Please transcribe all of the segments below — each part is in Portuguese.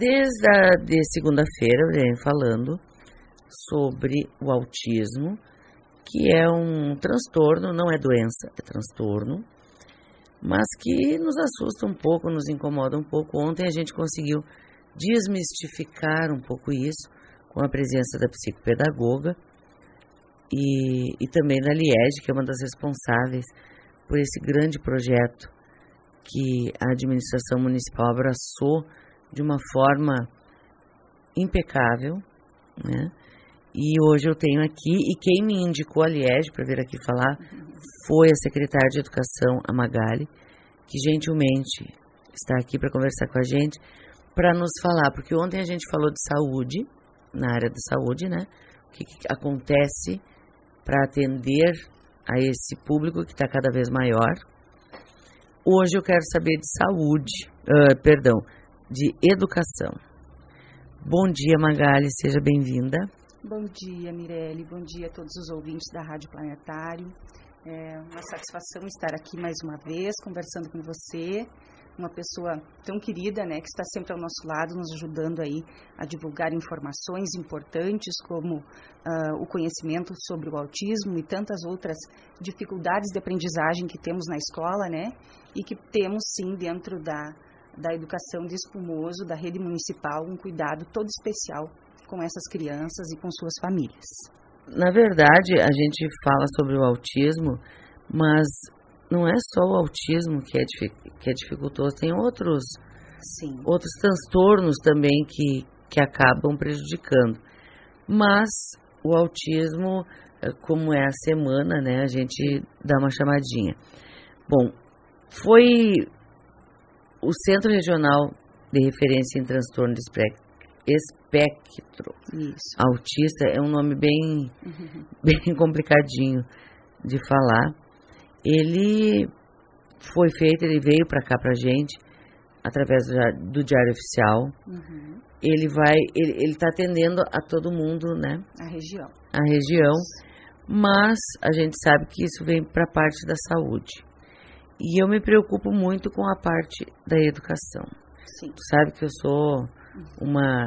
Desde segunda-feira eu venho falando sobre o autismo, que é um transtorno, não é doença, é transtorno, mas que nos assusta um pouco, nos incomoda um pouco. Ontem a gente conseguiu desmistificar um pouco isso com a presença da psicopedagoga e também da Liege, que é uma das responsáveis por esse grande projeto que a administração municipal abraçou de uma forma impecável, né? E hoje eu tenho aqui, e quem me indicou a Liege para vir aqui falar foi a secretária de Educação, a Magali, que gentilmente está aqui para conversar com a gente, para nos falar, porque ontem a gente falou de saúde, na área de saúde, né? O que acontece para atender a esse público que está cada vez maior. Hoje eu quero saber de saúde, de educação. Bom dia, Magali, seja bem-vinda. Bom dia, Mirelle, bom dia a todos os ouvintes da Rádio Planetário. É uma satisfação estar aqui mais uma vez, conversando com você, uma pessoa tão querida, né, que está sempre ao nosso lado, nos ajudando aí a divulgar informações importantes, como o conhecimento sobre o autismo e tantas outras dificuldades de aprendizagem que temos na escola, né, e que temos, sim, dentro da educação de Espumoso, da rede municipal, um cuidado todo especial com essas crianças e com suas famílias. Na verdade, a gente fala sobre o autismo, mas não é só o autismo que é dificultoso, tem outros transtornos também que acabam prejudicando. Mas o autismo, como é a semana, né, a gente dá uma chamadinha. Bom, foi o Centro Regional de Referência em Transtorno de Espectro Autista, é um nome bem complicadinho de falar. Ele foi feito, ele veio para cá pra gente através do Diário Oficial. Ele está atendendo a todo mundo, né? A região, mas a gente sabe que isso vem para a parte da saúde. E eu me preocupo muito com a parte da educação. Sim. Tu sabe que eu sou uma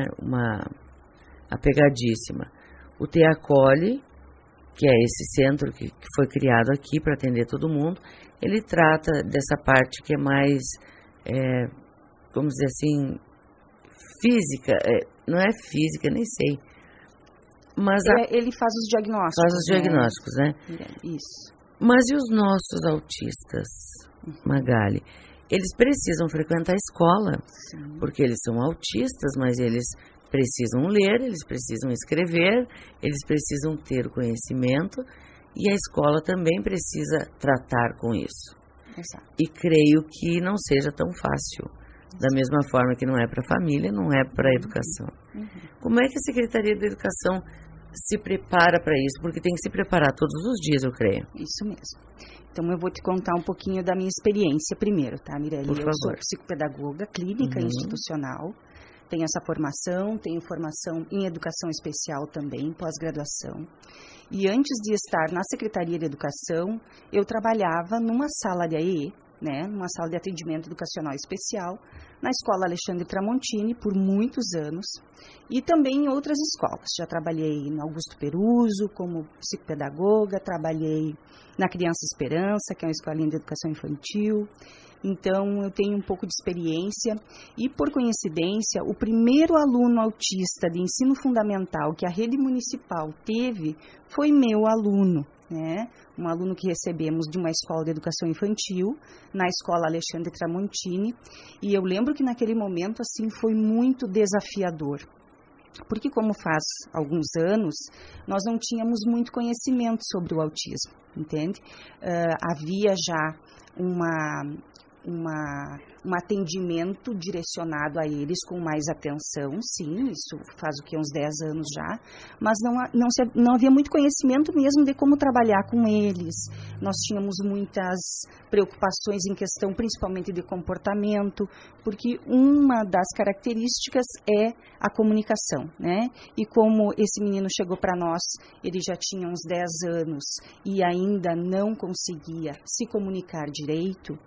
apegadíssima. O Teacoli, que é esse centro que foi criado aqui para atender todo mundo, ele trata dessa parte que é mais, vamos dizer assim, física, não é física, nem sei. Mas ele faz os diagnósticos. Faz os diagnósticos, né? Isso. Mas e os nossos autistas, Magali? Eles precisam frequentar a escola, sim, porque eles são autistas, mas eles precisam ler, eles precisam escrever, eles precisam ter o conhecimento, e a escola também precisa tratar com isso. Exato. E creio que não seja tão fácil. Da mesma forma que não é para a família, não é para a educação. Como é que a Secretaria da Educação se prepara para isso? Porque tem que se preparar todos os dias, eu creio. Isso mesmo. Então, eu vou te contar um pouquinho da minha experiência primeiro, tá, Mirelle? Por favor. Eu sou psicopedagoga clínica institucional, tenho essa formação, tenho formação em educação especial também, pós-graduação. E antes de estar na Secretaria de Educação, eu trabalhava numa sala de AEE, né, numa sala de atendimento educacional especial, na Escola Alexandre Tramontini por muitos anos, e também em outras escolas. Já trabalhei no Augusto Peruso como psicopedagoga, trabalhei na Criança Esperança, que é uma escolinha de educação infantil. Então, eu tenho um pouco de experiência e, por coincidência, o primeiro aluno autista de ensino fundamental que a rede municipal teve foi meu aluno, né? Um aluno que recebemos de uma escola de educação infantil, na Escola Alexandre Tramontini, e eu lembro que naquele momento, assim, foi muito desafiador. Porque, como faz alguns anos, nós não tínhamos muito conhecimento sobre o autismo, entende? Havia já um atendimento direcionado a eles com mais atenção, sim, isso faz o que, uns 10 anos já, mas não havia muito conhecimento mesmo de como trabalhar com eles. Nós tínhamos muitas preocupações em questão principalmente de comportamento, porque uma das características é a comunicação, né? E como esse menino chegou para nós, ele já tinha uns 10 anos e ainda não conseguia se comunicar direito.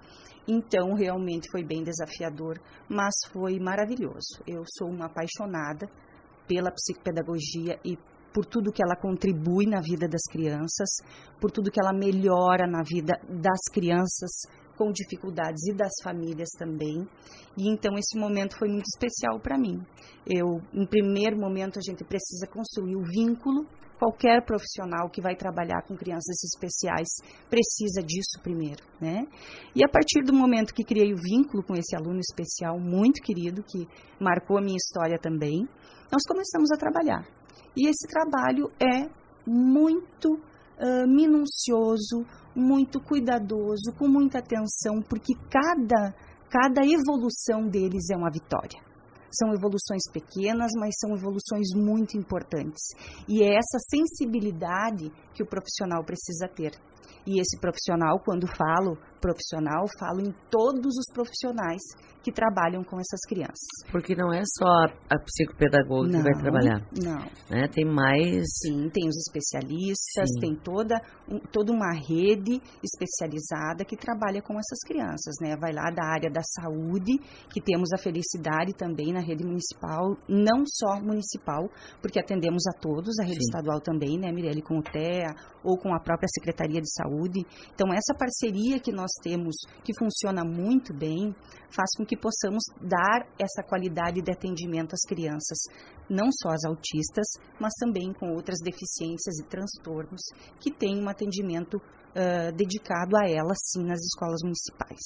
Então, realmente foi bem desafiador, mas foi maravilhoso. Eu sou uma apaixonada pela psicopedagogia e por tudo que ela contribui na vida das crianças, por tudo que ela melhora na vida das crianças com dificuldades e das famílias também. E então esse momento foi muito especial para mim. Em primeiro momento, a gente precisa construir o vínculo. Qualquer profissional que vai trabalhar com crianças especiais precisa disso primeiro, né? E a partir do momento que criei o vínculo com esse aluno especial muito querido, que marcou a minha história também, nós começamos a trabalhar. E esse trabalho é muito minucioso, muito cuidadoso, com muita atenção, porque cada evolução deles é uma vitória. São evoluções pequenas, mas são evoluções muito importantes. E é essa sensibilidade que o profissional precisa ter. E esse profissional, quando falo profissional, falo em todos os profissionais que trabalham com essas crianças. Porque não é só a psicopedagoga que vai trabalhar. Não. Né? Tem mais... Sim, tem os especialistas, sim, tem toda uma rede especializada que trabalha com essas crianças, né? Vai lá da área da saúde, que temos a felicidade também na rede municipal, não só municipal, porque atendemos a todos, a rede, sim, estadual também, né, Mirelle, com o TEA ou com a própria Secretaria de Saúde. Então, essa parceria que nós temos, que funciona muito bem, faz com que possamos dar essa qualidade de atendimento às crianças, não só as autistas, mas também com outras deficiências e transtornos, que têm um atendimento dedicado a elas, sim, nas escolas municipais.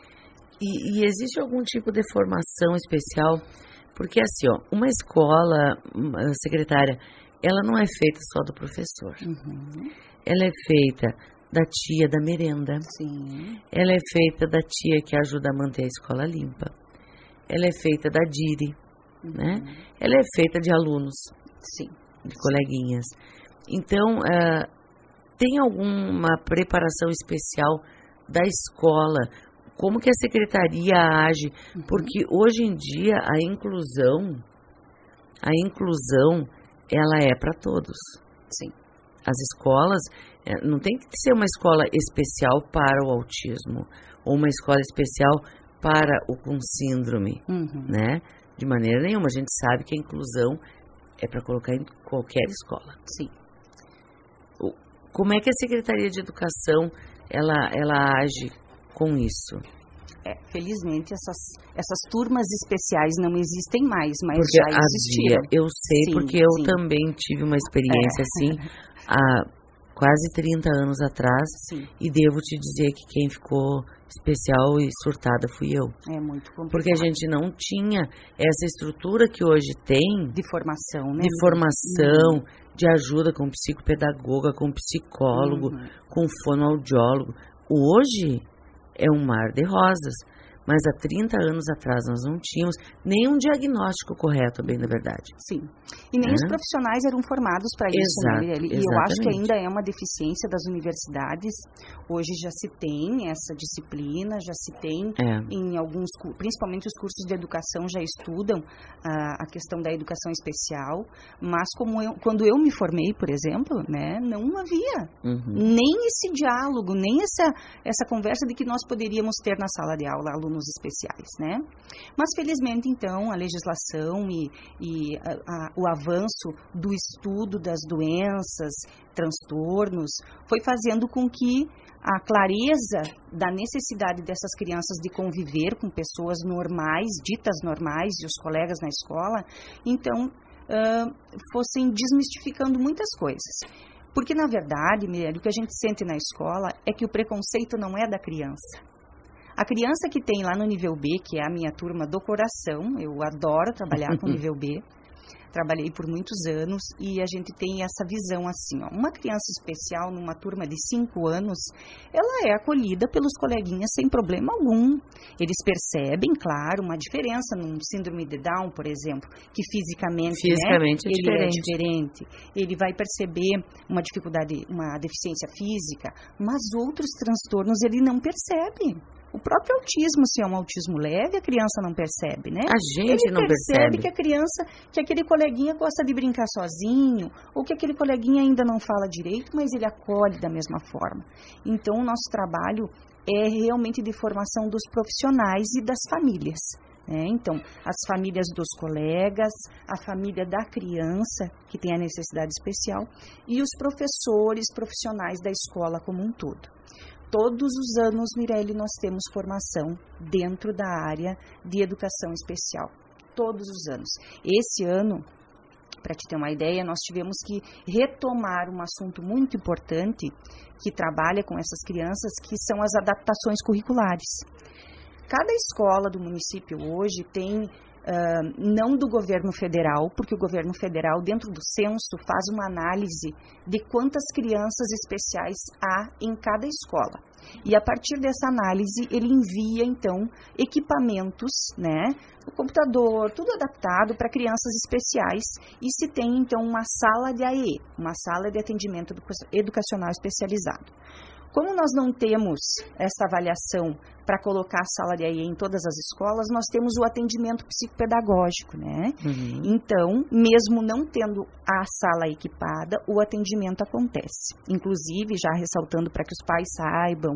E existe algum tipo de formação especial? Porque assim, uma escola, secretária, ela não é feita só do professor. Uhum. Ela é feita da tia da merenda. Sim. Ela é feita da tia que ajuda a manter a escola limpa. Ela é feita da Diri, uhum, né? Ela é feita de alunos, sim, de coleguinhas. Então, tem alguma preparação especial da escola? Como que a secretaria age? Uhum. Porque hoje em dia a inclusão, ela é para todos. Sim. As escolas, não tem que ser uma escola especial para o autismo, ou uma escola especial para o com síndrome, uhum, né? De maneira nenhuma, a gente sabe que a inclusão é para colocar em qualquer escola. Sim. Como é que a Secretaria de Educação, ela age com isso? Felizmente, essas turmas especiais não existem mais, mas porque já existiam. Eu sei, sim, porque eu, sim, também tive uma experiência assim, há quase 30 anos atrás, sim, e devo te dizer que quem ficou especial e surtada fui eu. É muito complicado. Porque a gente não tinha essa estrutura que hoje tem. De formação, né? De formação, uhum, de ajuda com psicopedagoga, com psicólogo, uhum, com fonoaudiólogo. Hoje é um mar de rosas, mas há 30 anos atrás nós não tínhamos nenhum diagnóstico correto, bem na verdade. Sim, e nem os profissionais eram formados para isso, né, Mirelle? E eu acho que ainda é uma deficiência das universidades. Hoje já se tem essa disciplina, já se tem em alguns, principalmente os cursos de educação já estudam a questão da educação especial, mas quando eu me formei, por exemplo, né, não havia, uhum, nem esse diálogo, nem essa conversa de que nós poderíamos ter na sala de aula alunos especiais, né? Mas felizmente então a legislação e o avanço do estudo das doenças, transtornos, foi fazendo com que a clareza da necessidade dessas crianças de conviver com pessoas normais, ditas normais, e os colegas na escola, então fossem desmistificando muitas coisas. Porque, na verdade, Mirelle, o que a gente sente na escola é que o preconceito não é da criança. A criança que tem lá no nível B, que é a minha turma do coração, eu adoro trabalhar com nível B, trabalhei por muitos anos e a gente tem essa visão assim, uma criança especial numa turma de 5 anos, ela é acolhida pelos coleguinhas sem problema algum. Eles percebem, claro, uma diferença num síndrome de Down, por exemplo, que fisicamente né, ele é diferente. Ele vai perceber uma dificuldade, uma deficiência física, mas outros transtornos ele não percebe. O próprio autismo, se é um autismo leve, a criança não percebe, né? A gente não percebe que a criança, que aquele coleguinha gosta de brincar sozinho, ou que aquele coleguinha ainda não fala direito, mas ele acolhe da mesma forma. Então, o nosso trabalho é realmente de formação dos profissionais e das famílias. Então, as famílias dos colegas, a família da criança que tem a necessidade especial e os professores profissionais da escola como um todo. Todos os anos, Mirelle, nós temos formação dentro da área de educação especial. Todos os anos. Esse ano, para te ter uma ideia, nós tivemos que retomar um assunto muito importante que trabalha com essas crianças, que são as adaptações curriculares. Cada escola do município hoje tem, não do governo federal, porque o governo federal, dentro do censo, faz uma análise de quantas crianças especiais há em cada escola. E a partir dessa análise, ele envia, então, equipamentos, o computador, tudo adaptado para crianças especiais. E se tem, então, uma sala de AE, uma sala de atendimento educacional especializado. Como nós não temos essa avaliação para colocar a sala de AE em todas as escolas, nós temos o atendimento psicopedagógico, Então, mesmo não tendo a sala equipada, o atendimento acontece. Inclusive, já ressaltando para que os pais saibam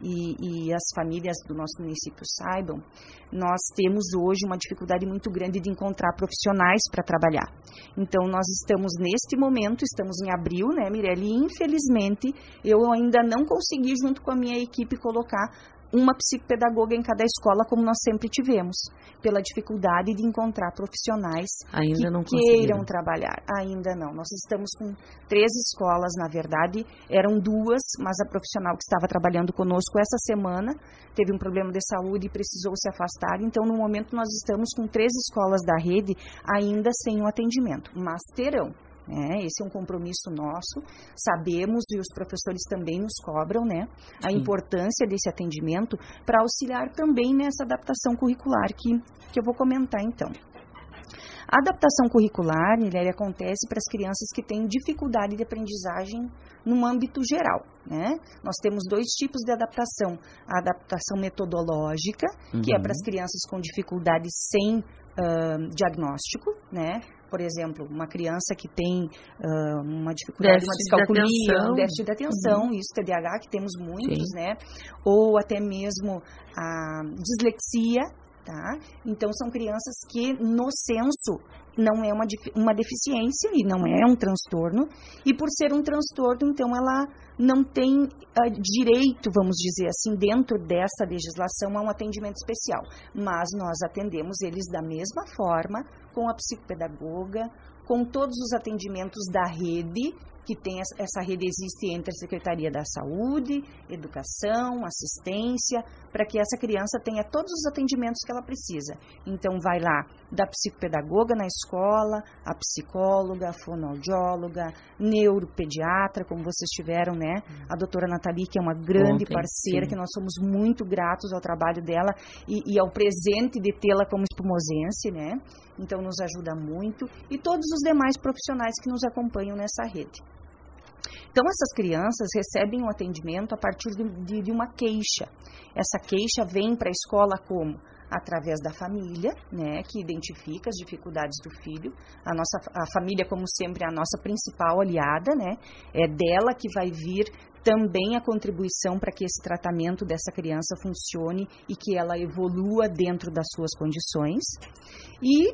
e as famílias do nosso município saibam, nós temos hoje uma dificuldade muito grande de encontrar profissionais para trabalhar. Então, nós estamos neste momento, estamos em abril, Mirelle, e infelizmente eu ainda não consegui, junto com a minha equipe, colocar uma psicopedagoga em cada escola, como nós sempre tivemos, pela dificuldade de encontrar profissionais que queiram trabalhar. Ainda não. Nós estamos com 3 escolas, na verdade, eram 2, mas a profissional que estava trabalhando conosco essa semana teve um problema de saúde e precisou se afastar. Então, no momento, nós estamos com 3 escolas da rede ainda sem o atendimento, mas terão. Esse é um compromisso nosso, sabemos e os professores também nos cobram, a importância desse atendimento para auxiliar também nessa adaptação curricular que eu vou comentar então. A adaptação curricular, Mirelle, acontece para as crianças que têm dificuldade de aprendizagem no âmbito geral, Nós temos 2 tipos de adaptação, a adaptação metodológica, que é para as crianças com dificuldade sem diagnóstico, Por exemplo, uma criança que tem uma dificuldade, uma descalculia, um déficit de atenção, isso, TDAH, que temos muitos, Ou até mesmo a dislexia, Então, são crianças que no censo não é uma deficiência e não é um transtorno, e por ser um transtorno, então, ela não tem direito, vamos dizer assim, dentro dessa legislação, a um atendimento especial. Mas nós atendemos eles da mesma forma, com a psicopedagoga, com todos os atendimentos da rede, que tem essa rede existe entre a Secretaria da Saúde, Educação, Assistência, para que essa criança tenha todos os atendimentos que ela precisa. Então, vai lá da psicopedagoga na escola, a psicóloga, a fonoaudióloga, neuropediatra, como vocês tiveram, A doutora Nathalie, que é uma grande parceira, que nós somos muito gratos ao trabalho dela e ao presente de tê-la como espumosense, Então, nos ajuda muito. E todos os demais profissionais que nos acompanham nessa rede. Então, essas crianças recebem um atendimento a partir de uma queixa. Essa queixa vem para a escola como? Através da família, que identifica as dificuldades do filho. A família, como sempre, é a nossa principal aliada, É dela que vai vir também a contribuição para que esse tratamento dessa criança funcione e que ela evolua dentro das suas condições. E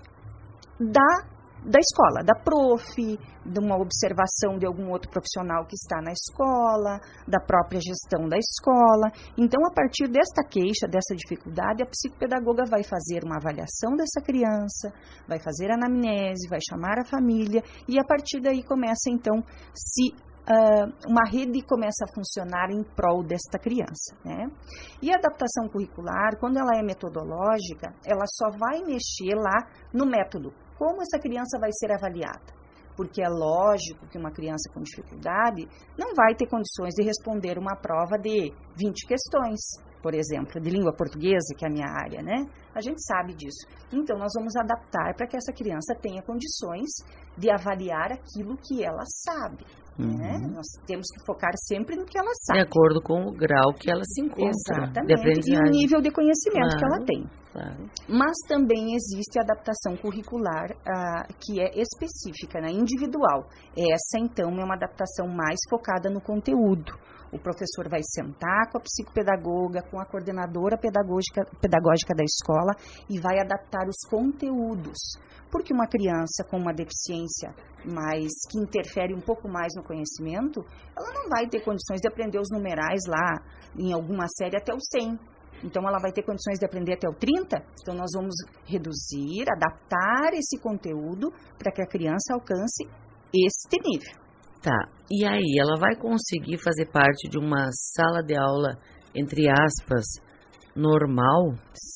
da escola, da prof, de uma observação de algum outro profissional que está na escola, da própria gestão da escola. Então, a partir desta queixa, dessa dificuldade, a psicopedagoga vai fazer uma avaliação dessa criança, vai fazer a anamnese, vai chamar a família e a partir daí começa, então, uma rede começa a funcionar em prol desta criança, E a adaptação curricular, quando ela é metodológica, ela só vai mexer lá no método. Como essa criança vai ser avaliada? Porque é lógico que uma criança com dificuldade não vai ter condições de responder uma prova de 20 questões, por exemplo, de língua portuguesa, que é a minha área, A gente sabe disso. Então, nós vamos adaptar para que essa criança tenha condições de avaliar aquilo que ela sabe. Nós temos que focar sempre no que ela sabe. De acordo com o grau que ela se encontra. Exatamente, e o nível de conhecimento que ela tem. Claro. Mas também existe a adaptação curricular que é específica, individual. Essa, então, é uma adaptação mais focada no conteúdo, O professor vai sentar com a psicopedagoga, com a coordenadora pedagógica da escola e vai adaptar os conteúdos. Porque uma criança com uma deficiência que interfere um pouco mais no conhecimento, ela não vai ter condições de aprender os numerais lá em alguma série até o 100. Então, ela vai ter condições de aprender até o 30. Então, nós vamos reduzir, adaptar esse conteúdo para que a criança alcance este nível. Tá, e aí, ela vai conseguir fazer parte de uma sala de aula, entre aspas, normal?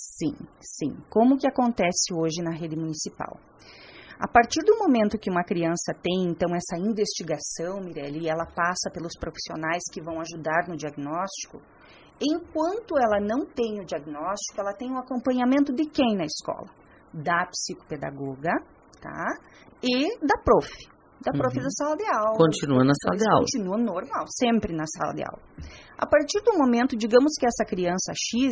Sim. Como que acontece hoje na rede municipal? A partir do momento que uma criança tem, então, essa investigação, Mirelle, e ela passa pelos profissionais que vão ajudar no diagnóstico, enquanto ela não tem o diagnóstico, ela tem o acompanhamento de quem na escola? Da psicopedagoga, tá? E da prof. Da prof da sala de aula. Continua na sala de aula. Continua normal, sempre na sala de aula. A partir do momento, digamos que essa criança X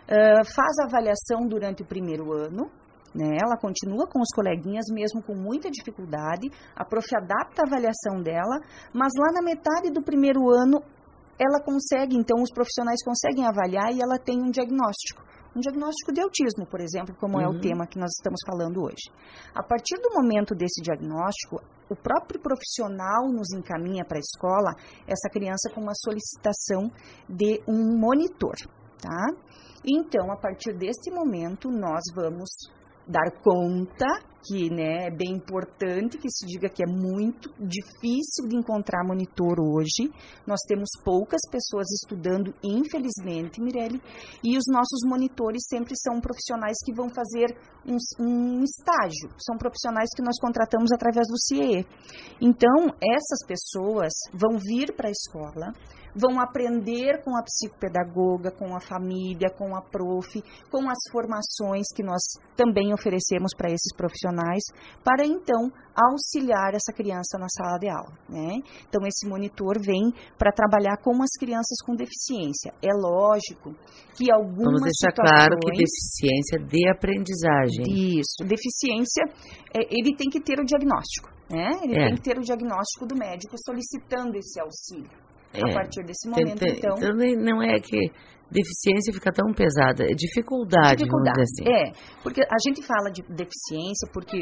faz a avaliação durante o primeiro ano, né? Ela continua com os coleguinhas, mesmo com muita dificuldade, a prof adapta a avaliação dela, mas lá na metade do primeiro ano, ela consegue, então os profissionais conseguem avaliar e ela tem um diagnóstico. Um diagnóstico de autismo, por exemplo, como é o tema que nós estamos falando hoje. A partir do momento desse diagnóstico, o próprio profissional nos encaminha para a escola essa criança com uma solicitação de um monitor, tá? Então, a partir deste momento, nós vamos dar conta que, né, é bem importante que se diga que é muito difícil de encontrar monitor hoje. Nós temos poucas pessoas estudando, infelizmente, Mirelle, e os nossos monitores sempre são profissionais que vão fazer um estágio. São profissionais que nós contratamos através do CIE. Então, essas pessoas vão vir para a escola, vão aprender com a psicopedagoga, com a família, com a prof, com as formações que nós também oferecemos para esses profissionais, para então auxiliar essa criança na sala de aula, né? Então, esse monitor vem para trabalhar com as crianças com deficiência. É lógico que algumas Vamos deixar claro que deficiência de aprendizagem. Isso, deficiência, ele tem que ter o diagnóstico, né? Ele tem que ter o diagnóstico do médico solicitando esse auxílio. A partir desse momento, então... Não é que deficiência fica tão pesada, é dificuldade, vamos dizer assim. Porque a gente fala de deficiência porque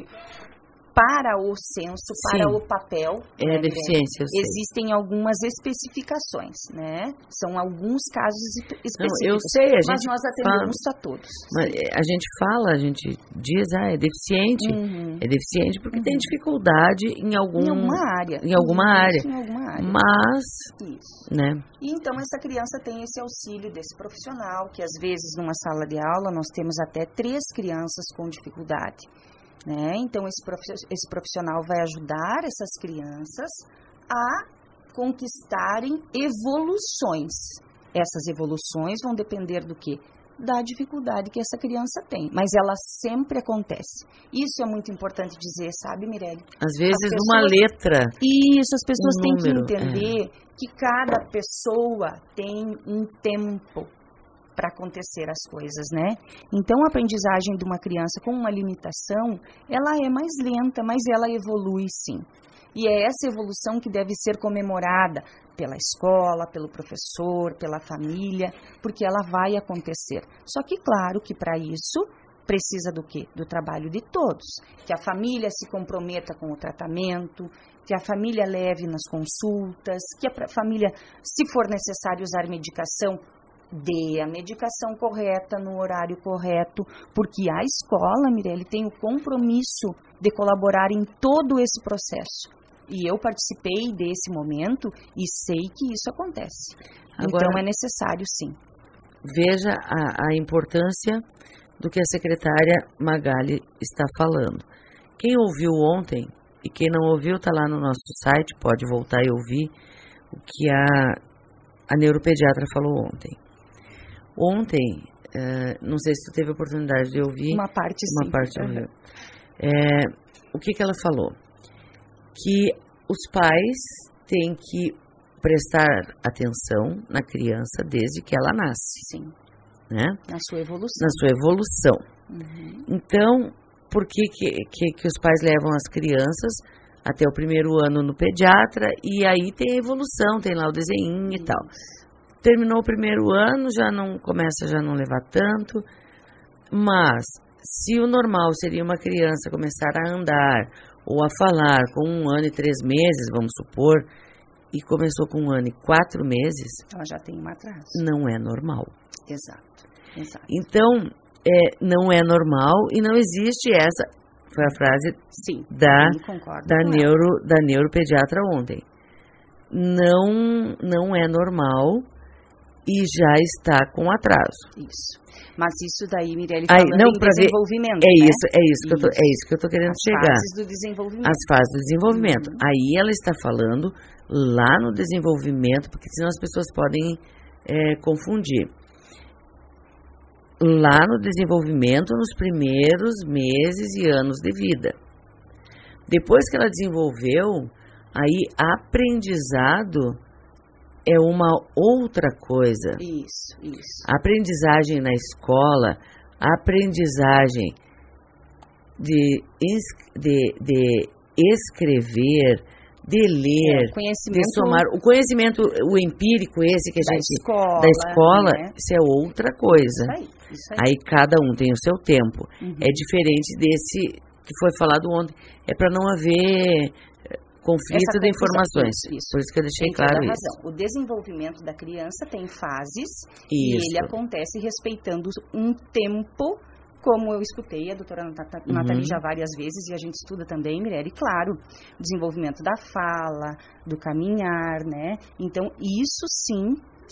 para o censo, para o papel... deficiência, eu sei. Existem algumas especificações, né? São alguns casos específicos. Não, eu sei, mas nós atendemos a todos. Mas a gente diz, é deficiente. É deficiente porque tem dificuldade em alguma área. Em alguma área. Mas, né? E então essa criança tem esse auxílio desse profissional, que às vezes numa sala de aula nós temos até 3 crianças com dificuldade. Né? Então, esse profissional vai ajudar essas crianças a conquistarem evoluções. Essas evoluções vão depender do quê? Da dificuldade que essa criança tem. Mas ela sempre acontece. Isso é muito importante dizer, sabe, Mirelle? Às vezes uma letra. Isso, as pessoas têm que entender que cada pessoa tem um tempo para acontecer as coisas, né? Então, a aprendizagem de uma criança com uma limitação, ela é mais lenta, mas ela evolui sim. E é essa evolução que deve ser comemorada pela escola, pelo professor, pela família, porque ela vai acontecer. Só que, claro, que para isso precisa do quê? Do trabalho de todos. Que a família se comprometa com o tratamento, que a família leve nas consultas, que a família, se for necessário usar medicação, dê a medicação correta no horário correto, porque a escola, Mirelle, tem o compromisso de colaborar em todo esse processo. E eu participei desse momento e sei que isso acontece. Agora, então é necessário, sim. Veja a importância do que a secretária Magali está falando. Quem ouviu ontem e quem não ouviu está lá no nosso site, pode voltar e ouvir o que a neuropediatra falou ontem. Ontem, não sei se tu teve a oportunidade de ouvir. Uma parte, sim. Uma parte ouviu. O que ela falou? Que os pais têm que prestar atenção na criança desde que ela nasce. Sim. Né? Na sua evolução. Na sua evolução. Então, por que os pais levam as crianças até o primeiro ano no pediatra, e aí tem a evolução, tem lá o desenho e tal. Terminou o primeiro ano, já não levar tanto, mas se o normal seria uma criança começar a andar ou a falar com 1 ano e 3 meses, vamos supor, e começou com 1 ano e 4 meses, ela já tem um atraso. Não é normal. Exato. Então, não é normal e não existe essa, foi a frase da neuropediatra ontem. Não é normal e já está com atraso. Isso. Mas isso daí, Mirelle, falando em desenvolvimento, É isso que eu estou querendo chegar. As fases do desenvolvimento. As fases do desenvolvimento. Aí ela está falando lá no desenvolvimento, porque senão as pessoas podem confundir. Lá no desenvolvimento, nos primeiros meses e anos de vida. Depois que ela desenvolveu, aí aprendizado é uma outra coisa. Isso. A aprendizagem na escola, a aprendizagem de escrever, de ler, de somar. O conhecimento, o empírico esse que a gente... Da escola, né? Isso é outra coisa. Isso aí. Aí cada um tem o seu tempo. É diferente desse que foi falado ontem. É para não haver conflito de informações. Isso. Por isso que eu deixei claro isso. O desenvolvimento da criança tem fases e ele acontece respeitando um tempo, como eu escutei a doutora Nathalie já várias vezes, e a gente estuda também, Mirelle, claro, o desenvolvimento da fala, do caminhar, né? Então, isso sim,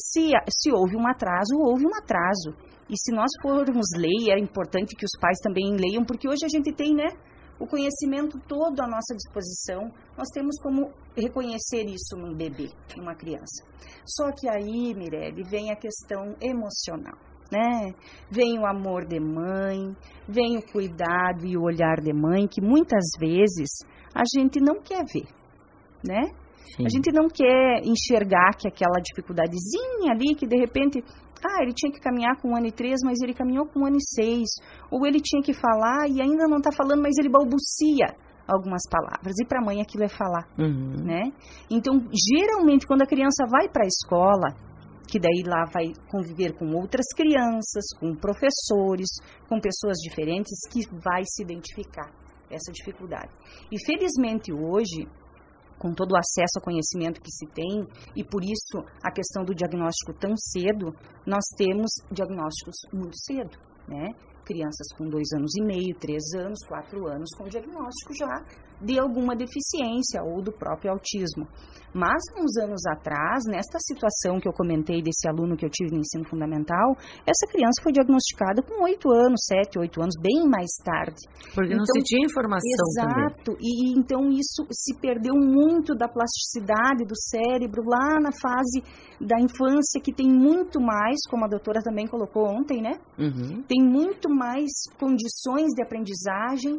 se houve um atraso, houve um atraso. E se nós formos ler, é importante que os pais também leiam, porque hoje a gente tem, né? O conhecimento todo à nossa disposição, nós temos como reconhecer isso num bebê, numa criança. Só que aí, Mirelle, vem a questão emocional, né? Vem o amor de mãe, vem o cuidado e o olhar de mãe, que muitas vezes a gente não quer ver, né? Sim. A gente não quer enxergar que aquela dificuldadezinha ali, que de repente... ele tinha que caminhar com 1 ano e 3, mas ele caminhou com 1 ano e 6. Ou ele tinha que falar e ainda não está falando, mas ele balbucia algumas palavras. E para a mãe aquilo é falar, né? Então, geralmente, quando a criança vai para a escola, que daí lá vai conviver com outras crianças, com professores, com pessoas diferentes, que vai se identificar essa dificuldade. E felizmente hoje... com todo o acesso ao conhecimento que se tem, e por isso a questão do diagnóstico tão cedo, nós temos diagnósticos muito cedo, né? Crianças com 2 anos e meio, 3 anos, 4 anos, com diagnóstico já de alguma deficiência ou do próprio autismo. Mas, uns anos atrás, nesta situação que eu comentei desse aluno que eu tive no ensino fundamental, essa criança foi diagnosticada com 8 anos, 7, 8 anos, bem mais tarde. Porque então, não se tinha informação exato, também. E então isso se perdeu muito da plasticidade do cérebro lá na fase da infância, que tem muito mais, como a doutora também colocou ontem, né? Tem muito mais condições de aprendizagem,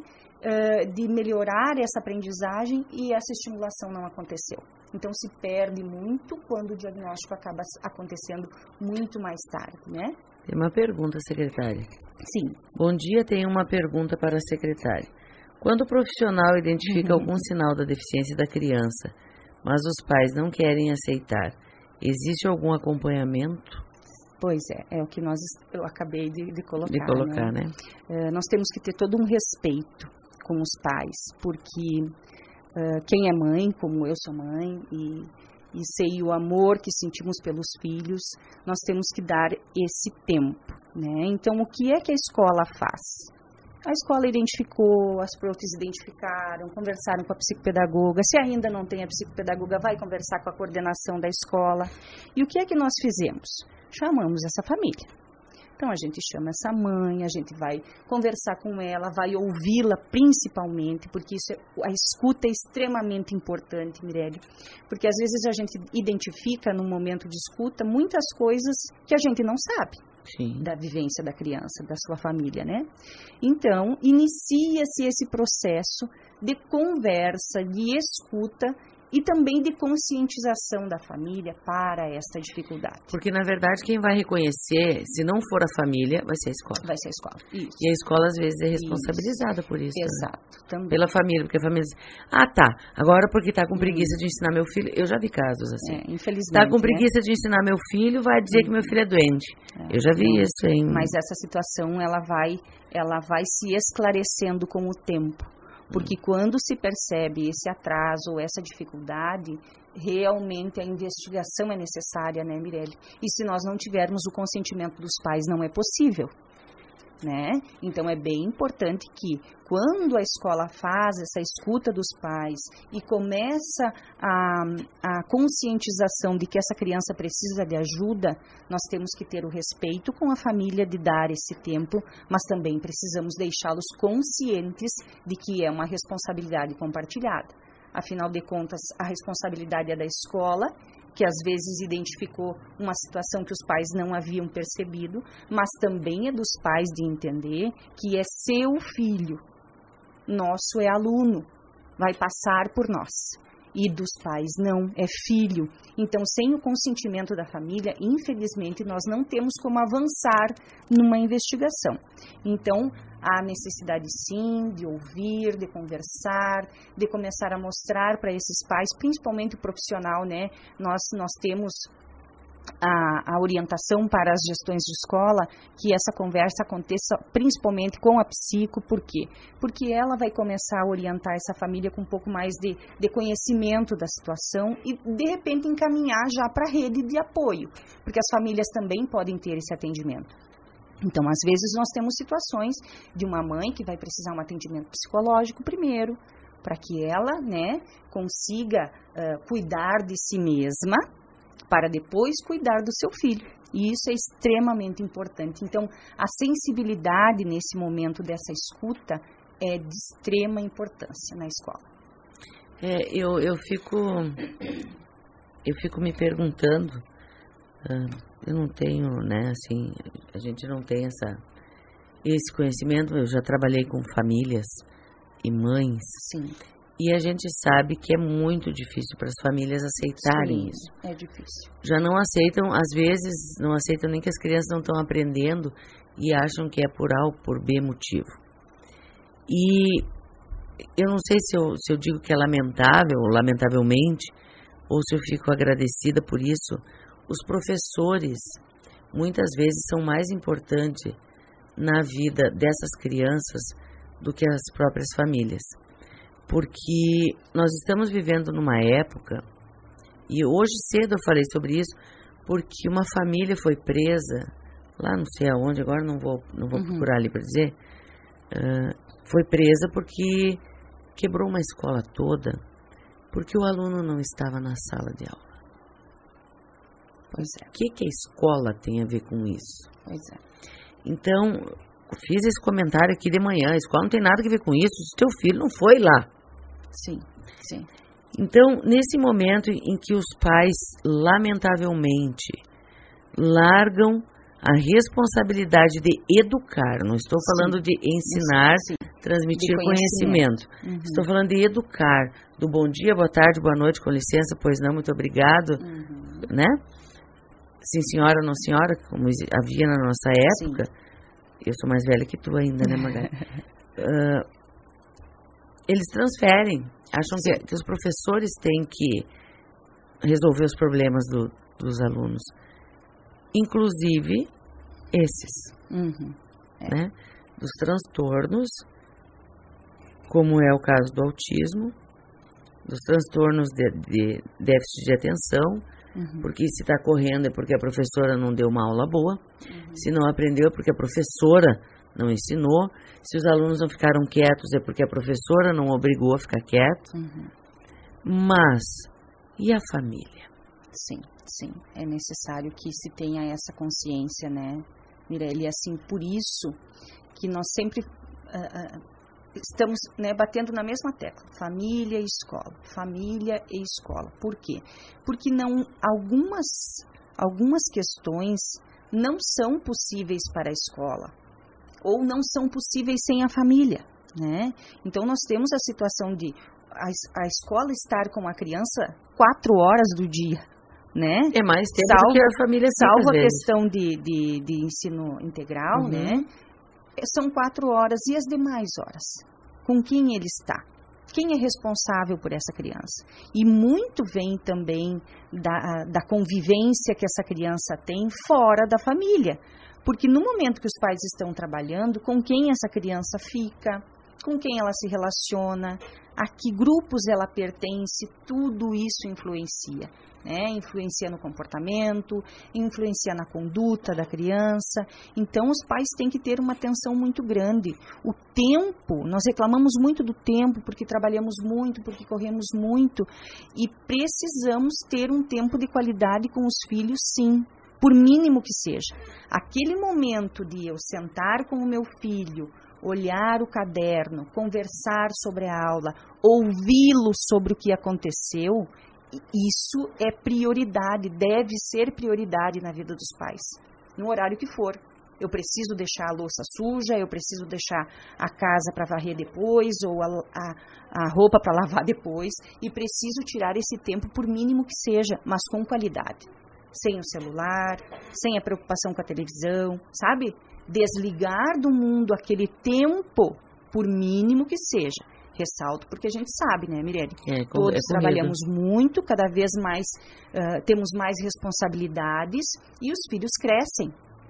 de melhorar essa aprendizagem, e essa estimulação não aconteceu. Então se perde muito quando o diagnóstico acaba acontecendo muito mais tarde, né? Tem uma pergunta, secretária. Sim. Bom dia, tenho uma pergunta para a secretária. Quando o profissional identifica algum sinal da deficiência da criança, mas os pais não querem aceitar, existe algum acompanhamento? Pois é o que eu acabei de colocar. De colocar, né? Nós temos que ter todo um respeito com os pais, porque quem é mãe, como eu sou mãe, e sei o amor que sentimos pelos filhos, nós temos que dar esse tempo, né? Então, o que é que a escola faz? A escola identificou, as profs identificaram, conversaram com a psicopedagoga. Se ainda não tem a psicopedagoga, vai conversar com a coordenação da escola. E o que é que nós fizemos? Chamamos essa família. Então, a gente chama essa mãe, a gente vai conversar com ela, vai ouvi-la principalmente, porque a escuta é extremamente importante, Mirelle. Porque às vezes a gente identifica no momento de escuta muitas coisas que a gente não sabe. Sim. Da vivência da criança, da sua família, né? Então, inicia-se esse processo de conversa, de escuta e também de conscientização da família para esta dificuldade. Porque, na verdade, quem vai reconhecer, se não for a família, vai ser a escola. Vai ser a escola, isso. E a escola, às vezes, é responsabilizada por isso. Exato, né? também. Pela família, porque a família diz, tá, agora porque tá com preguiça de ensinar meu filho, eu já vi casos assim. Infelizmente. Tá com preguiça de ensinar meu filho, vai dizer que meu filho é doente. Eu já vi isso, hein? Mas essa situação, ela vai se esclarecendo com o tempo. Porque quando se percebe esse atraso ou essa dificuldade, realmente a investigação é necessária, né, Mirelle? E se nós não tivermos o consentimento dos pais, não é possível, né? Então, é bem importante que, quando a escola faz essa escuta dos pais e começa a conscientização de que essa criança precisa de ajuda, nós temos que ter o respeito com a família de dar esse tempo, mas também precisamos deixá-los conscientes de que é uma responsabilidade compartilhada. Afinal de contas, a responsabilidade é da escola, que às vezes identificou uma situação que os pais não haviam percebido, mas também é dos pais de entender que é seu filho, nosso é aluno, vai passar por nós. E dos pais não, é filho. Então, sem o consentimento da família, infelizmente, nós não temos como avançar numa investigação. Então, há necessidade sim de ouvir, de conversar, de começar a mostrar para esses pais, principalmente o profissional, né? Nós temos a orientação para as gestões de escola, que essa conversa aconteça principalmente com a psico. Por quê? Porque ela vai começar a orientar essa família com um pouco mais de conhecimento da situação e, de repente, encaminhar já para a rede de apoio, porque as famílias também podem ter esse atendimento. Então, às vezes, nós temos situações de uma mãe que vai precisar um atendimento psicológico primeiro, para que ela, né, consiga cuidar de si mesma, para depois cuidar do seu filho. E isso é extremamente importante. Então, a sensibilidade nesse momento dessa escuta é de extrema importância na escola. Eu fico me perguntando, eu não tenho, né, assim, a gente não tem esse conhecimento. Eu já trabalhei com famílias e mães. Sim. E a gente sabe que é muito difícil para as famílias aceitarem Sim, isso. É difícil. Já não aceitam, às vezes, não aceitam nem que as crianças não estão aprendendo e acham que é por A ou por B motivo. E eu não sei se eu digo que é lamentável, lamentavelmente, ou se eu fico agradecida por isso. Os professores, muitas vezes, são mais importantes na vida dessas crianças do que as próprias famílias. Porque nós estamos vivendo numa época, e hoje cedo eu falei sobre isso, porque uma família foi presa, lá não sei aonde, agora não vou procurar ali para dizer, foi presa porque quebrou uma escola toda, porque o aluno não estava na sala de aula. Pois é. O que a escola tem a ver com isso? Pois é. Então, fiz esse comentário aqui de manhã, a escola não tem nada a ver com isso, se teu filho não foi lá. Sim, sim. Então, nesse momento em que os pais, lamentavelmente, largam a responsabilidade de educar, não estou falando de ensinar, transmitir conhecimento. Estou falando de educar, do bom dia, boa tarde, boa noite, com licença, pois não, muito obrigado, né? Sim, senhora, não senhora, como havia na nossa época. Eu sou mais velha que tu ainda, né, Magali? Eles transferem, acham que os professores têm que resolver os problemas dos alunos, inclusive esses, né? Dos transtornos, como é o caso do autismo, dos transtornos de déficit de atenção, porque se está correndo é porque a professora não deu uma aula boa, se não aprendeu é porque a professora não ensinou, se os alunos não ficaram quietos é porque a professora não obrigou a ficar quieto. Mas, e a família? Sim, sim, é necessário que se tenha essa consciência, né, Mirelle? Assim, por isso que nós sempre estamos, né, batendo na mesma tecla, família e escola, família e escola. Por quê? Porque algumas questões não são possíveis para a escola, ou não são possíveis sem a família. né? Então, nós temos a situação de a escola estar com a criança 4 horas do dia, né? É mais tempo do que a família fica, salvo às a vezes. questão de ensino integral, né? São 4 horas. E as demais horas? Com quem ele está? Quem é responsável por essa criança? E muito vem também da convivência que essa criança tem fora da família. Porque no momento que os pais estão trabalhando, com quem essa criança fica, com quem ela se relaciona, a que grupos ela pertence, tudo isso influencia, né? Influencia no comportamento, influencia na conduta da criança. Então, os pais têm que ter uma atenção muito grande. O tempo, nós reclamamos muito do tempo, porque trabalhamos muito, porque corremos muito, e precisamos ter um tempo de qualidade com os filhos, sim, por mínimo que seja. Aquele momento de eu sentar com o meu filho, olhar o caderno, conversar sobre a aula, ouvi-lo sobre o que aconteceu, isso é prioridade, deve ser prioridade na vida dos pais, no horário que for. Eu preciso deixar a louça suja, eu preciso deixar a casa para varrer depois, ou a roupa para lavar depois, e preciso tirar esse tempo, por mínimo que seja, mas com qualidade. Sem o celular, sem a preocupação com a televisão, sabe? Desligar do mundo aquele tempo, por mínimo que seja. Ressalto, porque a gente sabe, né, Mirelle? Todos trabalhamos muito, cada vez mais temos mais responsabilidades, e os filhos crescem.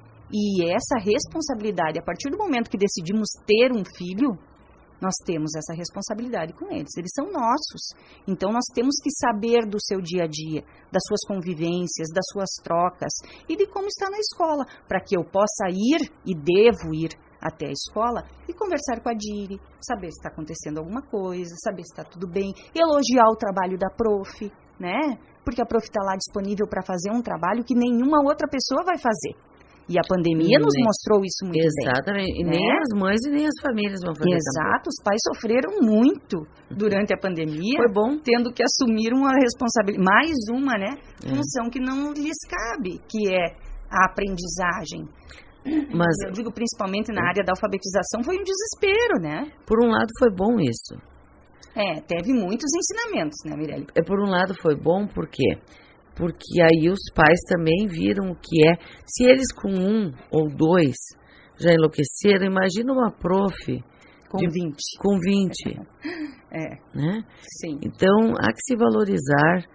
E essa responsabilidade, a partir do momento que decidimos ter um filho, nós temos essa responsabilidade com eles. Eles são nossos. Então, nós temos que saber do seu dia a dia, das suas convivências, das suas trocas e de como está na escola, para que eu possa ir e devo ir até a escola e conversar com a Diri, saber se está acontecendo alguma coisa, saber se está tudo bem, elogiar o trabalho da prof, né? Porque a prof está lá disponível para fazer um trabalho que nenhuma outra pessoa vai fazer. E a pandemia nos mostrou isso muito bem. Exatamente. E nem as mães e nem as famílias vão fazer. Exato. Os pais sofreram muito durante a pandemia. Foi bom. Tendo que assumir uma responsabilidade, mais uma, né? Função que não lhes cabe, que é a aprendizagem. Mas eu digo principalmente na área da alfabetização, foi um desespero, né? Por um lado foi bom isso. Teve muitos ensinamentos, né, Mirelle? Por um lado foi bom, por quê? Porque aí os pais também viram o que é. Se eles com 1 ou 2 já enlouqueceram, imagina uma prof com 20. Com 20. Né? Sim. Então, há que se valorizar.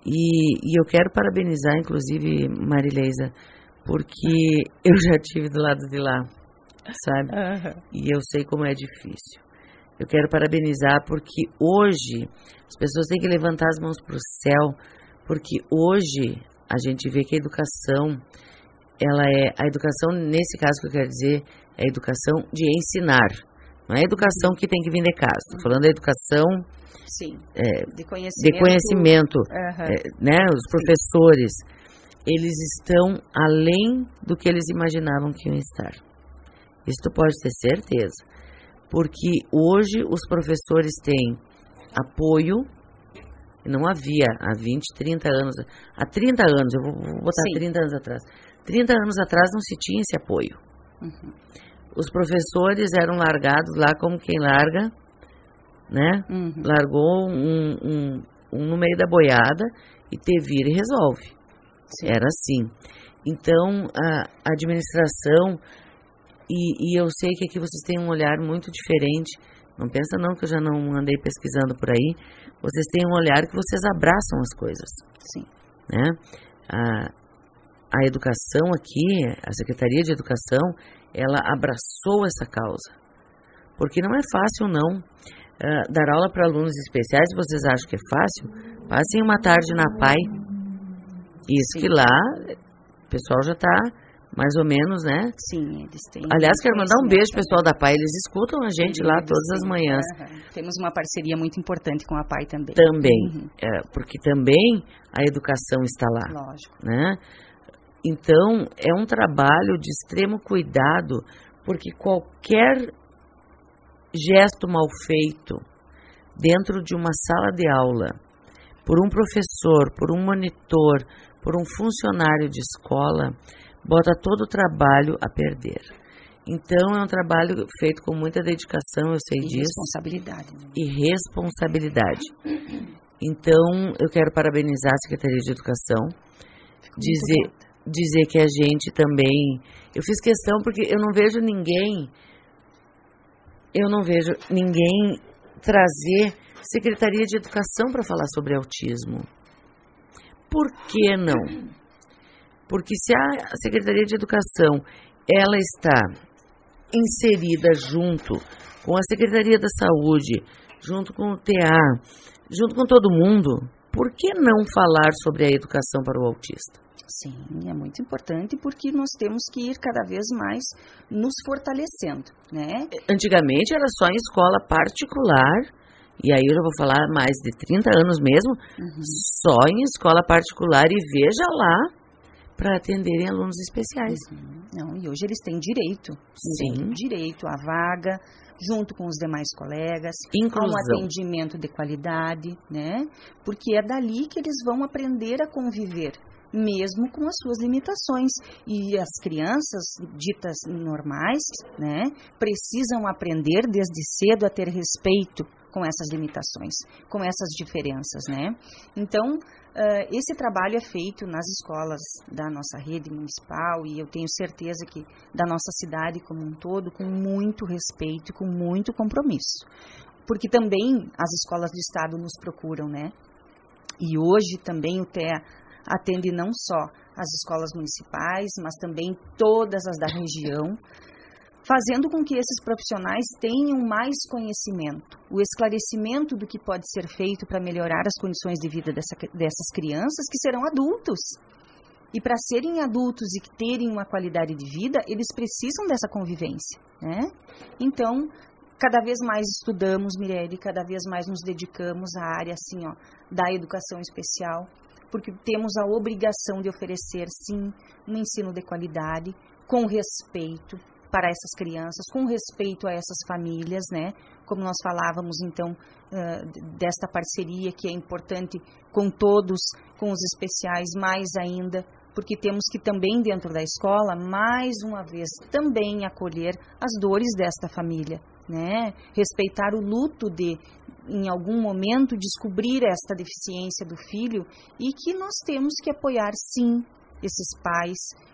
E eu quero parabenizar, inclusive, Marileisa, porque eu já estive do lado de lá, sabe? E eu sei como é difícil. Eu quero parabenizar porque hoje as pessoas têm que levantar as mãos para o céu. Porque hoje a gente vê que a educação, a educação, nesse caso que eu quero dizer, é a educação de ensinar. Não é a educação que tem que vir de casa. Estou falando da educação de conhecimento. Né? Os professores, eles estão além do que eles imaginavam que iam estar. Isso tu pode ter certeza. Porque hoje os professores têm apoio. Não havia há 20, 30 anos, há 30 anos, eu vou botar 30 anos atrás. 30 anos atrás não se tinha esse apoio. Os professores eram largados lá como quem larga, né? Largou um no meio da boiada e te vira e resolve. Era assim. Então, a administração, e eu sei que aqui vocês têm um olhar muito diferente. Não pensa não que eu já não andei pesquisando por aí. Vocês têm um olhar que vocês abraçam as coisas. Sim. Né? A educação aqui, a Secretaria de Educação, ela abraçou essa causa. Porque não é fácil, não. Dar aula para alunos especiais, vocês acham que é fácil? Passem uma tarde na PAI. Isso que lá, o pessoal já está... mais ou menos, né? Sim, eles têm. Aliás, quero mandar um beijo pro pessoal da PAI. Eles escutam a gente lá todas as manhãs. Temos uma parceria muito importante com a PAI também. Também, porque também a educação está lá. Lógico. Né? Então, é um trabalho de extremo cuidado, porque qualquer gesto mal feito dentro de uma sala de aula, por um professor, por um monitor, por um funcionário de escola, bota todo o trabalho a perder. Então, é um trabalho feito com muita dedicação, eu sei disso. Responsabilidade. Né? E responsabilidade. Então, eu quero parabenizar a Secretaria de Educação, dizer que a gente também... Eu fiz questão porque eu não vejo ninguém trazer Secretaria de Educação para falar sobre autismo. Por que não? Porque se a Secretaria de Educação ela está inserida junto com a Secretaria da Saúde, junto com o TA, junto com todo mundo, por que não falar sobre a educação para o autista? Sim, é muito importante porque nós temos que ir cada vez mais nos fortalecendo, né? Antigamente era só em escola particular, e aí eu já vou falar mais de 30 anos mesmo, só em escola particular e veja lá, para atenderem alunos especiais. Não, e hoje eles têm direito. Sim. Direito à vaga, junto com os demais colegas. Inclusão. A um atendimento de qualidade, né? Porque é dali que eles vão aprender a conviver, mesmo com as suas limitações. E as crianças ditas normais, né, precisam aprender desde cedo a ter respeito com essas limitações, com essas diferenças, né? Então, esse trabalho é feito nas escolas da nossa rede municipal e eu tenho certeza que da nossa cidade como um todo, com muito respeito e com muito compromisso. Porque também as escolas do estado nos procuram, né? E hoje também o TEA atende não só as escolas municipais, mas também todas as da região, fazendo com que esses profissionais tenham mais conhecimento, o esclarecimento do que pode ser feito para melhorar as condições de vida dessas crianças que serão adultos. E para serem adultos e terem uma qualidade de vida, eles precisam dessa convivência, né? Então, cada vez mais estudamos, Mirelle, cada vez mais nos dedicamos à área assim, ó, da educação especial, porque temos a obrigação de oferecer, sim, um ensino de qualidade, com respeito para essas crianças, com respeito a essas famílias, né? Como nós falávamos, então, desta parceria que é importante com todos, com os especiais, mais ainda, porque temos que também, dentro da escola, mais uma vez, também acolher as dores desta família, né? Respeitar o luto de, em algum momento, descobrir esta deficiência do filho e que nós temos que apoiar, sim, esses pais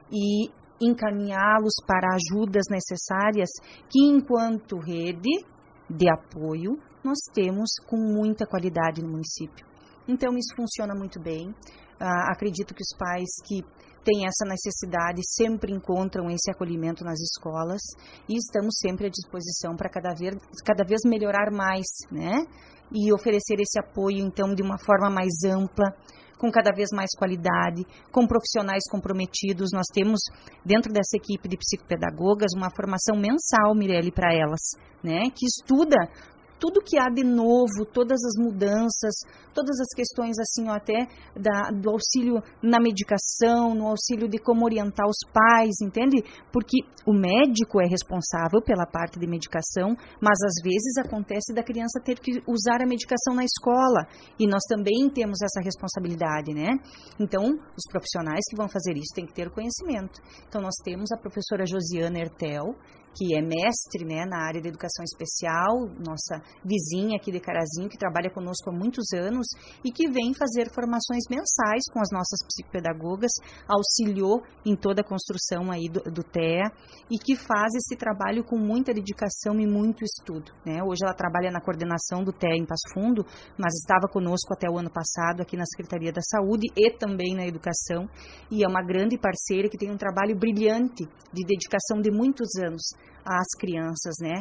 e encaminhá-los para ajudas necessárias que, enquanto rede de apoio, nós temos com muita qualidade no município. Então, isso funciona muito bem. Acredito que os pais que têm essa necessidade sempre encontram esse acolhimento nas escolas e estamos sempre à disposição para cada vez melhorar mais, né? E oferecer esse apoio, então, de uma forma mais ampla, com cada vez mais qualidade, com profissionais comprometidos. Nós temos, dentro dessa equipe de psicopedagogas, uma formação mensal, Mirelle, para elas, né, que estuda tudo que há de novo, todas as mudanças, todas as questões assim, até do auxílio na medicação, no auxílio de como orientar os pais, entende? Porque o médico é responsável pela parte de medicação, mas às vezes acontece da criança ter que usar a medicação na escola, e nós também temos essa responsabilidade, né? Então, os profissionais que vão fazer isso têm que ter conhecimento. Então, nós temos a professora Josiana Ertel, que é mestre, né, na área de educação especial, nossa vizinha aqui de Carazinho, que trabalha conosco há muitos anos e que vem fazer formações mensais com as nossas psicopedagogas, auxiliou em toda a construção aí do TEA e que faz esse trabalho com muita dedicação e muito estudo, né? Hoje ela trabalha na coordenação do TEA em Passo Fundo, mas estava conosco até o ano passado aqui na Secretaria da Saúde e também na Educação, e é uma grande parceira que tem um trabalho brilhante de dedicação de muitos anos às crianças, né,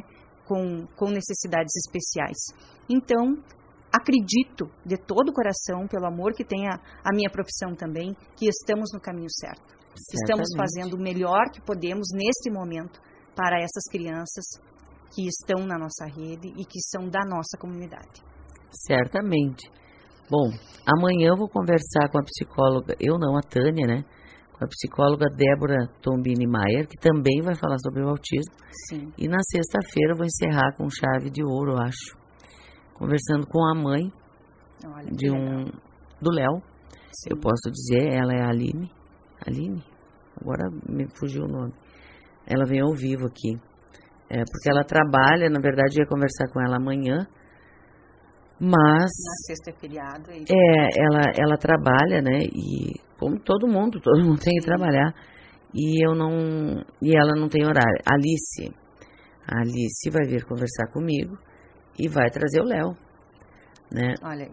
com necessidades especiais. Então, acredito de todo o coração, pelo amor que tem a minha profissão também, que estamos no caminho certo. Certamente. Estamos fazendo o melhor que podemos neste momento para essas crianças que estão na nossa rede e que são da nossa comunidade. Certamente. Bom, amanhã eu vou conversar com a psicóloga, eu não, a Tânia, né? Com a psicóloga Débora Tombini Maier, que também vai falar sobre o autismo. Sim. E na sexta-feira eu vou encerrar com chave de ouro, eu acho. Conversando com a mãe do Léo. Eu posso dizer, ela é a Aline. Aline? Agora me fugiu o nome. ela vem ao vivo aqui. Porque ela trabalha, na verdade, eu ia conversar com ela amanhã, mas... Na sexta é feriado, é isso? Ela trabalha, né, e como todo mundo tem que trabalhar, e ela não tem horário. A Alice vai vir conversar comigo e vai trazer o Léo, né? Olha aí.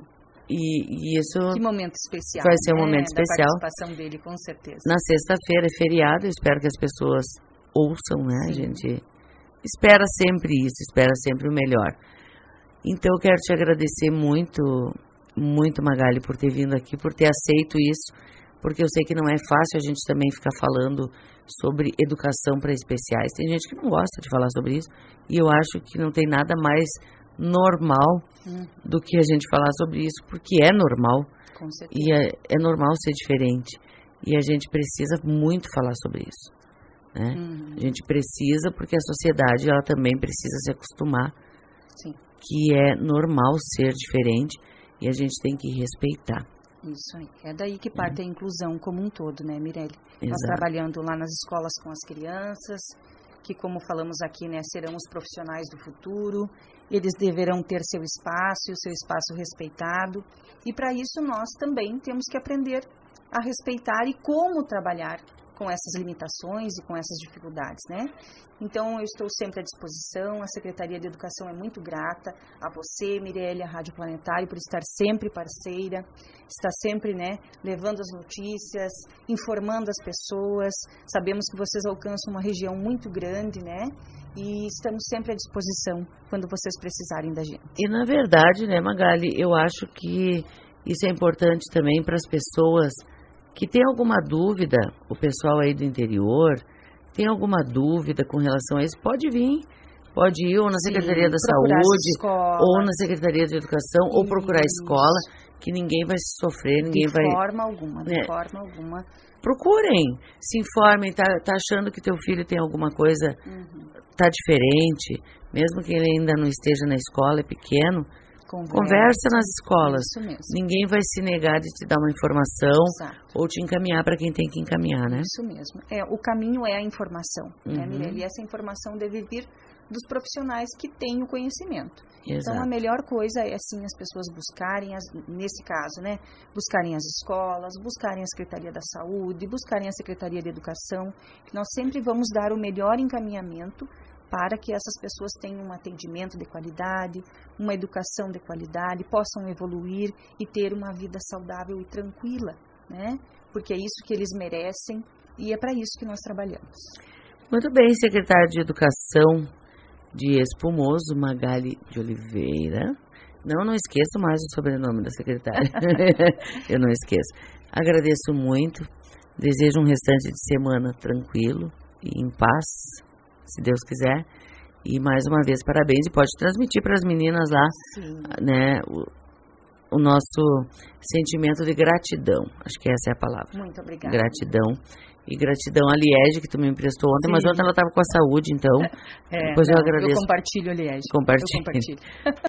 E isso... Que momento especial. Vai ser um momento especial. Da participação dele, com certeza. Na sexta-feira é feriado, eu espero que as pessoas ouçam, né? A gente espera sempre isso, espera sempre o melhor. Então eu quero te agradecer muito, muito, Magali, por ter vindo aqui, por ter aceito isso, porque eu sei que não é fácil a gente também ficar falando sobre educação para especiais. Tem gente que não gosta de falar sobre isso, e eu acho que não tem nada mais normal do que a gente falar sobre isso, porque é normal. Com certeza. E é normal ser diferente, e a gente precisa muito falar sobre isso, né? A gente precisa, porque a sociedade ela também precisa se acostumar que é normal ser diferente, e a gente tem que respeitar. Isso aí. É daí que parte a inclusão como um todo, né, Mirelle? Nós Exato. Trabalhando lá nas escolas com as crianças, que, como falamos aqui, né, serão os profissionais do futuro, eles deverão ter seu espaço e o seu espaço respeitado, e para isso nós também temos que aprender a respeitar e como trabalhar com essas limitações e com essas dificuldades, né? Então, eu estou sempre à disposição, a Secretaria de Educação é muito grata a você, Mirelle, a Rádio Planetário, por estar sempre parceira, estar sempre, né, levando as notícias, informando as pessoas. Sabemos que vocês alcançam uma região muito grande, né? E estamos sempre à disposição quando vocês precisarem da gente. E, na verdade, né, Magali, eu acho que isso é importante também para as pessoas que têm alguma dúvida, o pessoal aí do interior, tem alguma dúvida com relação a isso, pode ir ou na Secretaria da Saúde, ou na Secretaria de Educação, ou procurar a escola, que ninguém vai se sofrer, ninguém vai... De forma alguma. Procurem, se informem, tá achando que teu filho tem alguma coisa, tá diferente, mesmo que ele ainda não esteja na escola, é pequeno, conversa nas escolas. Isso mesmo. Ninguém vai se negar de te dar uma informação. Exato. Ou te encaminhar para quem tem que encaminhar, né? Isso mesmo. O caminho é a informação, né, Mirelle? E essa informação deve vir dos profissionais que têm o conhecimento. Exato. Então, a melhor coisa é, assim, as pessoas buscarem, nesse caso, né, buscarem as escolas, buscarem a Secretaria da Saúde, buscarem a Secretaria de Educação, que nós sempre vamos dar o melhor encaminhamento para que essas pessoas tenham um atendimento de qualidade, uma educação de qualidade, possam evoluir e ter uma vida saudável e tranquila, né? Porque é isso que eles merecem e é para isso que nós trabalhamos. Muito bem, secretário de Educação de Espumoso, Magali de Oliveira. Não esqueço mais o sobrenome da secretária. Eu não esqueço. Agradeço muito. Desejo um restante de semana tranquilo e em paz, se Deus quiser. E mais uma vez, parabéns. E pode transmitir para as meninas lá, né, o nosso sentimento de gratidão. Acho que essa é a palavra. Muito obrigada. Gratidão. E gratidão a Liege, que tu me emprestou ontem, mas ontem ela estava com a saúde, então depois eu agradeço. Eu compartilho, Liege. Compartilho.